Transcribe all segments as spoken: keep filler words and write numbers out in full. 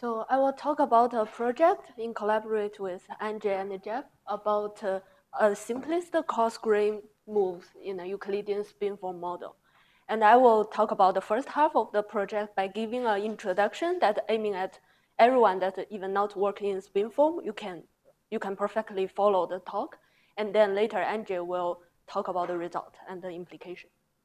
So I will talk about a project in collaborate with Andrzej and Jeff about uh, a simplest cross-grain moves in a Euclidean spinform model. And I will talk about the first half of the project by giving an introduction that aiming at everyone that even not working in spinform, you can, you can perfectly follow the talk. And then later Andrzej will talk about the result and the implication.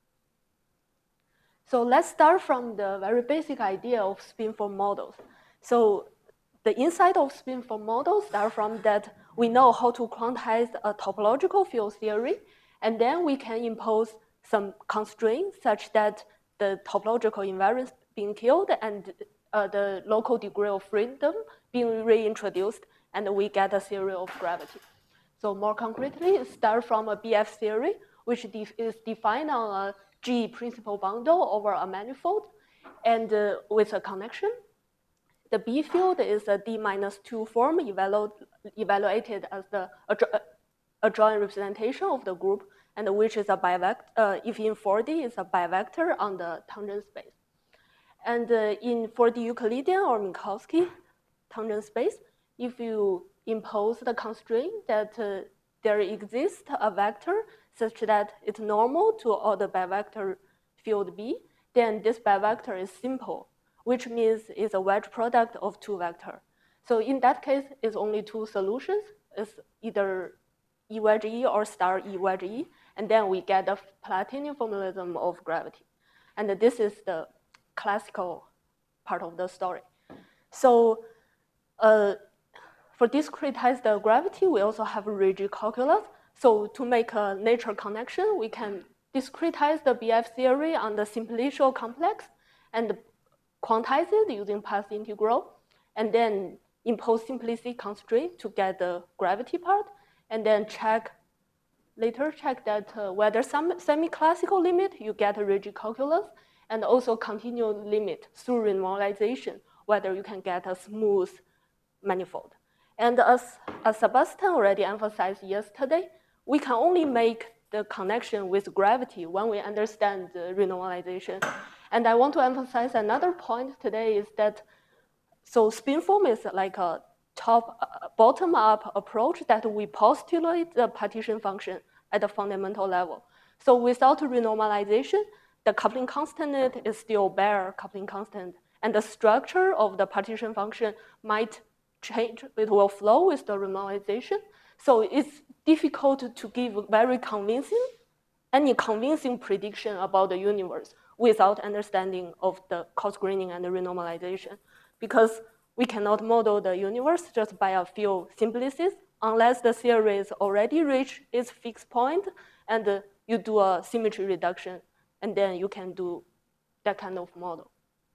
So let's start from the very basic idea of spinform models. So the insight of spinform models start from that we know how to quantize a topological field theory, and then we can impose some constraints such that the topological invariance being killed and uh, the local degree of freedom being reintroduced, and we get a theory of gravity. So more concretely, start from a B F theory, which def is defined on a G principal bundle over a manifold, and uh, with a connection. The B field is a D minus two form evalu evaluated as the adjoint representation of the group, and which is a bivector, uh, if in four D, is a bivector on the tangent space. And uh, in four D Euclidean or Minkowski tangent space, if you impose the constraint that uh, there exists a vector such that it's normal to all the bivector field B, then this bivector is simple, which means it's a wedge product of two vectors. So in that case, it's only two solutions. It's either E wedge E or star E wedge E, and then we get the Platinian formalism of gravity. And this is the classical part of the story. So uh, for discretize the gravity, we also have rigid calculus. So to make a nature connection, we can discretize the B F theory on the simplicial complex and quantize it using path integral, and then impose simplicity constraint to get the gravity part, and then check, later check that uh, whether some semi-classical limit, you get a rigid calculus, and also continue limit through renormalization, whether you can get a smooth manifold. And as, as Sebastian already emphasized yesterday, we can only make the connection with gravity when we understand the renormalization. And I want to emphasize another point today is that, so spinform is like a top, uh, bottom-up approach that we postulate the partition function at the fundamental level. So without renormalization, the coupling constant is still bare coupling constant, and the structure of the partition function might change. It will flow with the renormalization. So it's difficult to give very convincing, any convincing prediction about the universe without understanding of the cross-graining and the renormalization, because we cannot model the universe just by a few simplices unless the theory is already reached its fixed point and uh, you do a symmetry reduction, and then you can do that kind of model.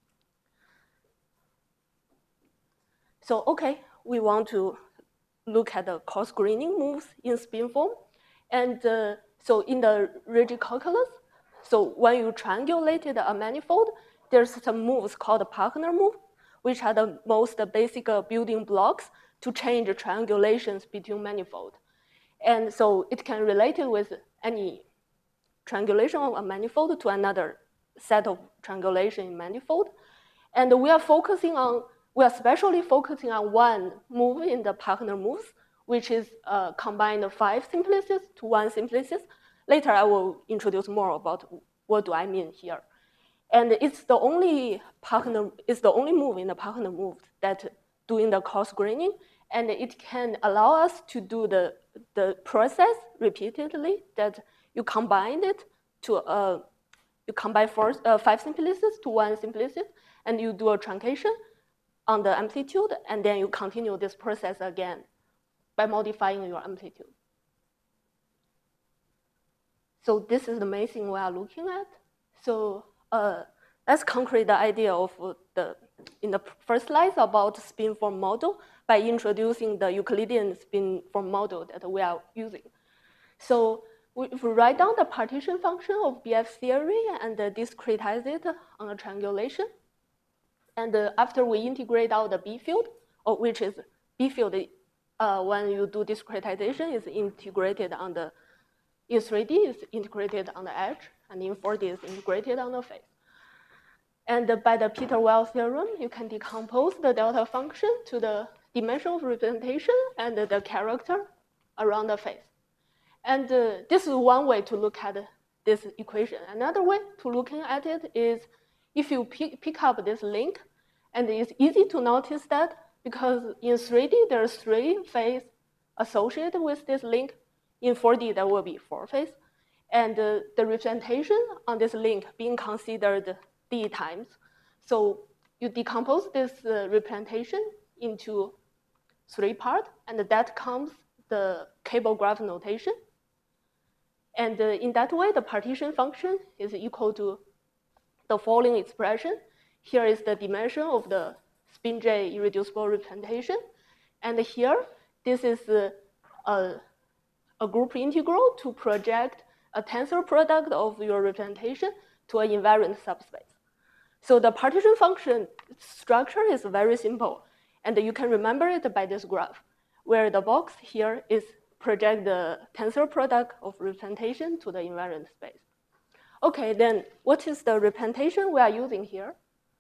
So, okay, we want to look at the cross-graining moves in spinform. And uh, so in the rigid calculus, so when you triangulated a manifold, there's some moves called Parkner move, which are the most basic building blocks to change triangulations between manifold. And so it can relate it with any triangulation of a manifold to another set of triangulation in manifold. And we are focusing on, we are especially focusing on one move in the Parkner moves, which is uh, combine five simplices to one simplicis. Later, I will introduce more about what do I mean here. And it's the only Parkner, it's the only move in the Parkner move that doing the cross-graining, and it can allow us to do the, the process repeatedly that you combine it to, uh, you combine four, uh, five simplices to one simplicity, and you do a truncation on the amplitude, and then you continue this process again by modifying your amplitude. So this is the main thing we are looking at. So uh, let's concrete the idea of the, in the first slide about spinform model by introducing the Euclidean spinform model that we are using. So we, if we write down the partition function of B F theory and uh, discretize it on a triangulation, and uh, after we integrate out the B field, or which is B field, uh, when you do discretization, is integrated on the, in three D is integrated on the edge, and in four D is integrated on the face. And by the Peter-Weyl theorem, you can decompose the delta function to the dimension of representation and the character around the face. And uh, this is one way to look at this equation. Another way to looking at it is if you pick, pick up this link, and it's easy to notice that because in three D, there are three faces associated with this link. In four D, there will be four faces. And uh, the representation on this link being considered D times. So you decompose this uh, representation into three parts, and that comes the cable graph notation. And uh, in that way, the partition function is equal to the following expression. Here is the dimension of the spin J irreducible representation. And here, this is uh, a, a group integral to project a tensor product of your representation to an invariant subspace. So the partition function structure is very simple. And you can remember it by this graph, where the box here is project the tensor product of representation to the invariant space. Okay, then what is the representation we are using here?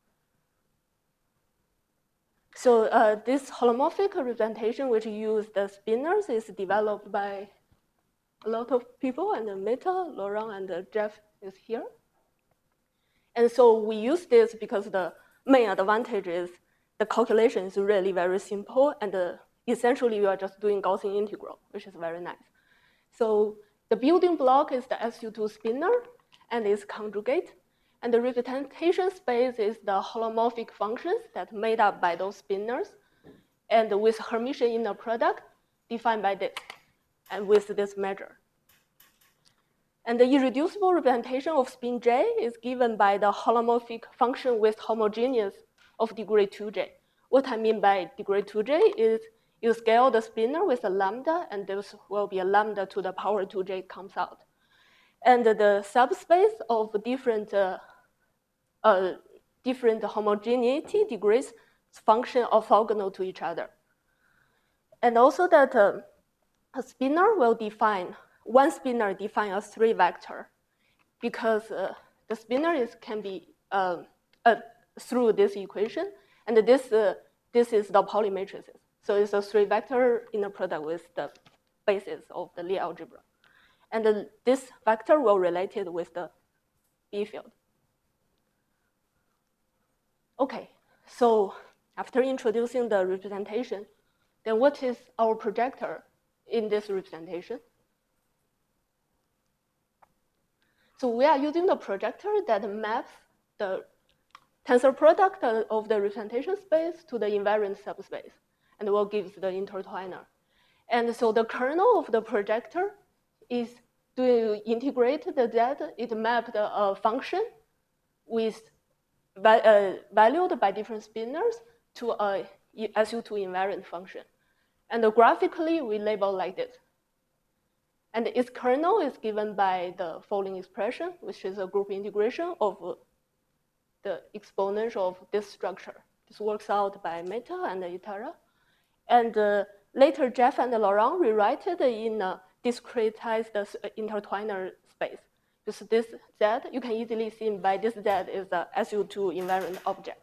So uh, this holomorphic representation, which use the spinors, is developed by a lot of people, and Meta, Laurent, and Jeff is here. And so we use this because the main advantage is the calculation is really very simple, and uh, essentially you are just doing Gaussian integral, which is very nice. So the building block is the S U two spinor and its conjugate. And the representation space is the holomorphic functions that made up by those spinors, and with Hermitian inner product defined by this, and with this measure. And the irreducible representation of spin J is given by the holomorphic function with homogeneous of degree two J. What I mean by degree two J is you scale the spinor with a lambda, and this will be a lambda to the power two J comes out. And the subspace of different, uh, uh, different homogeneity degrees function orthogonal to each other. And also that uh, a spinor will define, one spinor define a three vector, because uh, the spinor is, can be uh, uh, through this equation, and this, uh, this is the Pauli matrices. So it's a three vector inner product with the basis of the Lie algebra. And uh, this vector will relate it with the B field. Okay, so after introducing the representation, then what is our projector in this representation? So we are using the projector that maps the tensor product of the representation space to the invariant subspace, and will give the intertwiner. And so the kernel of the projector is to integrate the Z, it mapped a function with uh, valued by different spinors to a S U two invariant function. And graphically, we label like this. And its kernel is given by the following expression, which is a group integration of the exponential of this structure. This works out by Meta and Itara. And uh, later, Jeff and Laurent rewrite it in a discretized intertwiner space. Because this Z, you can easily see by this Z is a S U two invariant object.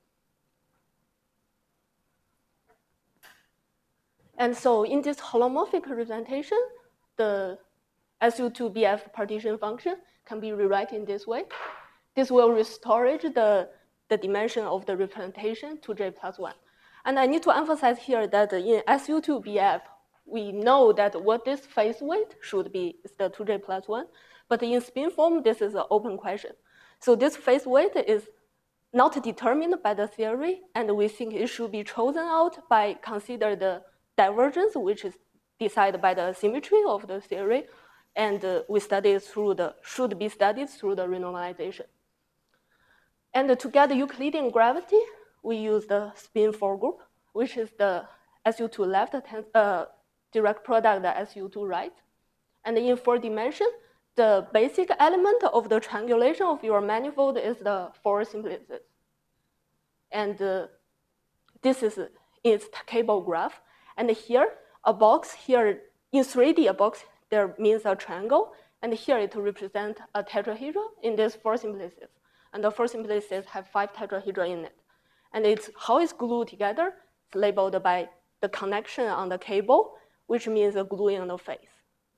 And so in this holomorphic representation, the S U two B F partition function can be rewritten in this way. This will restore the, the dimension of the representation to J plus one. And I need to emphasize here that in S U two B F, we know that what this phase weight should be is the two J plus one. But in spin form, this is an open question. So this phase weight is not determined by the theory, and we think it should be chosen out by consider the divergence, which is decided by the symmetry of the theory, and uh, we study through the, should be studied through the renormalization. And uh, to get Euclidean gravity, we use the spin four group, which is the S U two left uh, direct product the S U two right. And in four dimension, the basic element of the triangulation of your manifold is the four simplices. And uh, this is its cable graph. And here, a box here, in three D, a box there means a triangle. And here it represents a tetrahedron in these four simplices. and the four simplices have five tetrahedra in it. And it's how it's glued together. It's labeled by the connection on the cable, which means the gluing on the face.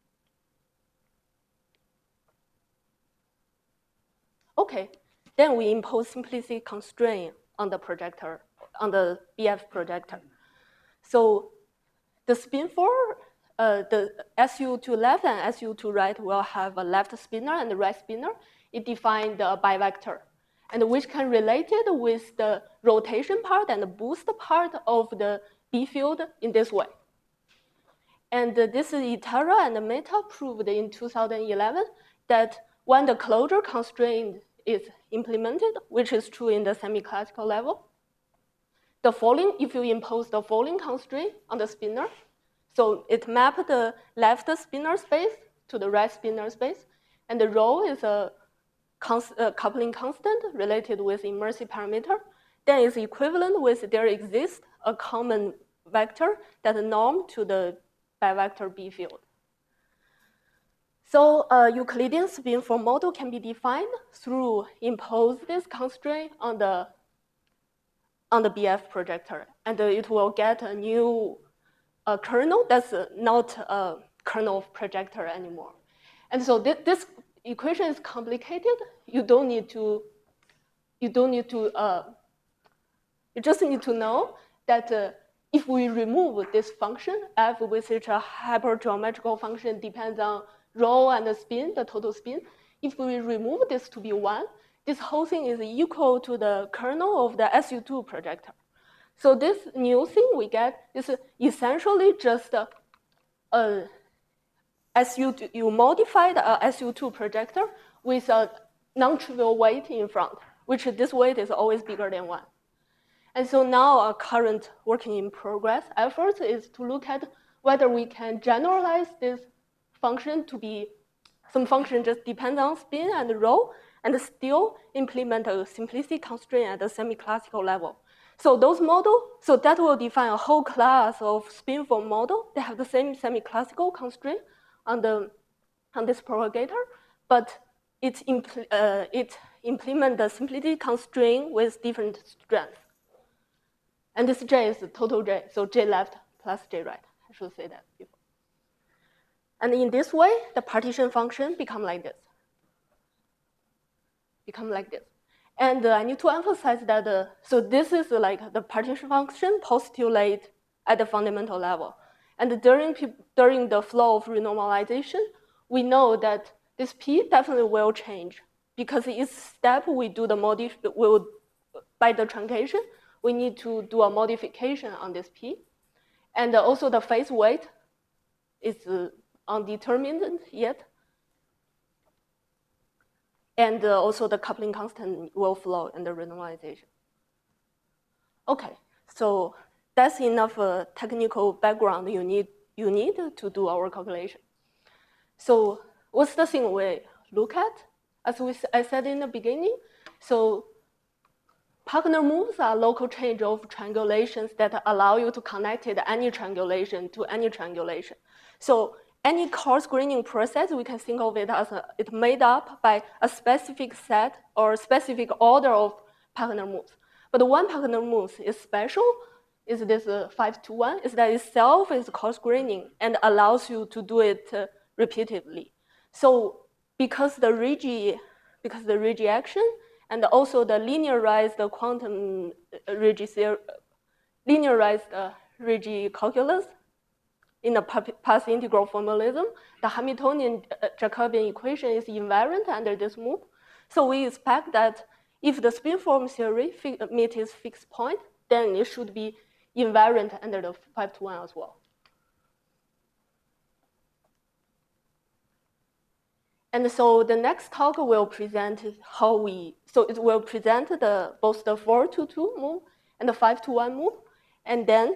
Okay, then we impose simplicity constraint on the projector, on the B F projector. So the spin for uh, the S U to left and S U to right will have a left spinner and a right spinner. It defines the bivector, and which can relate it with the rotation part and the boost part of the B field in this way. And uh, this is Itera and Meta proved in two thousand eleven that when the closure constraint is implemented, which is true in the semi-classical level, the falling, if you impose the falling constraint on the spinner, so it maps the left spinner space to the right spinner space, and the rho is a cons uh, coupling constant related with immersive parameter, then it's equivalent with there exists a common vector that norm to the bivector B field. So a Euclidean spin-form model can be defined through impose this constraint on the on the B F projector, and it will get a new uh, kernel that's not a kernel of projector anymore. And so th this equation is complicated. You don't need to. You don't need to. Uh, you just need to know that uh, if we remove this function f with such a hypergeometrical function depends on rho and the spin, the total spin. If we remove this to be one, this whole thing is equal to the kernel of the S U two projector. So this new thing we get is essentially just a, a S U two, you modified a S U two projector with a non-trivial weight in front, which this weight is always bigger than one. And so now our current working in progress effort is to look at whether we can generalize this function to be some function just depends on spin and rho, and still implement a simplicity constraint at the semi-classical level. So those models, so that will define a whole class of spin-form model. They have the same semi-classical constraint on the on this propagator, but it impl uh, it implement the simplicity constraint with different strength. And this J is the total J, so J left plus J right. I should say that before. And in this way, the partition function become like this. Become like this. And uh, I need to emphasize that, uh, so this is uh, like the partition function postulate at the fundamental level. And during, during the flow of renormalization, we know that this P definitely will change because each step we do the modif, will, by the truncation, we need to do a modification on this P. And uh, also the phase weight is uh, undetermined yet. And uh, also the coupling constant will flow in the renormalization. Okay, so that's enough uh, technical background you need, you need to do our calculation. So what's the thing we look at? As we, I said in the beginning, so Pachner moves are local change of triangulations that allow you to connect it any triangulation to any triangulation. So any coarse graining process, we can think of it as a, it made up by a specific set or specific order of Pachner moves. But one Pachner move is special, is this uh, five to one, is that itself is coarse graining and allows you to do it uh, repeatedly. So because the Ricci, because the Ricci action and also the linearized quantum Ricci, linearized uh, Ricci calculus, in the path integral formalism, the Hamiltonian uh, Jacobian equation is invariant under this move. So we expect that if the spin-form theory meets its fixed point, then it should be invariant under the five to one as well. And so the next talk will present how we, so it will present the, both the four to two move and the five to one move, and then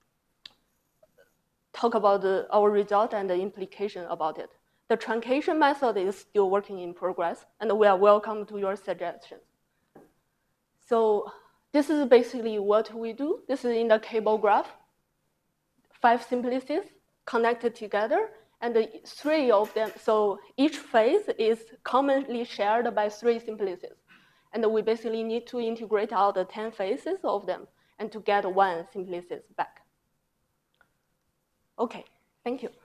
talk about the, our result and the implication about it. The truncation method is still working in progress, and we are welcome to your suggestions. So this is basically what we do. This is in the cable graph. Five simplices connected together, and the three of them, so each phase is commonly shared by three simplices. And we basically need to integrate all the ten faces of them and to get one simplicity back. Okay, thank you.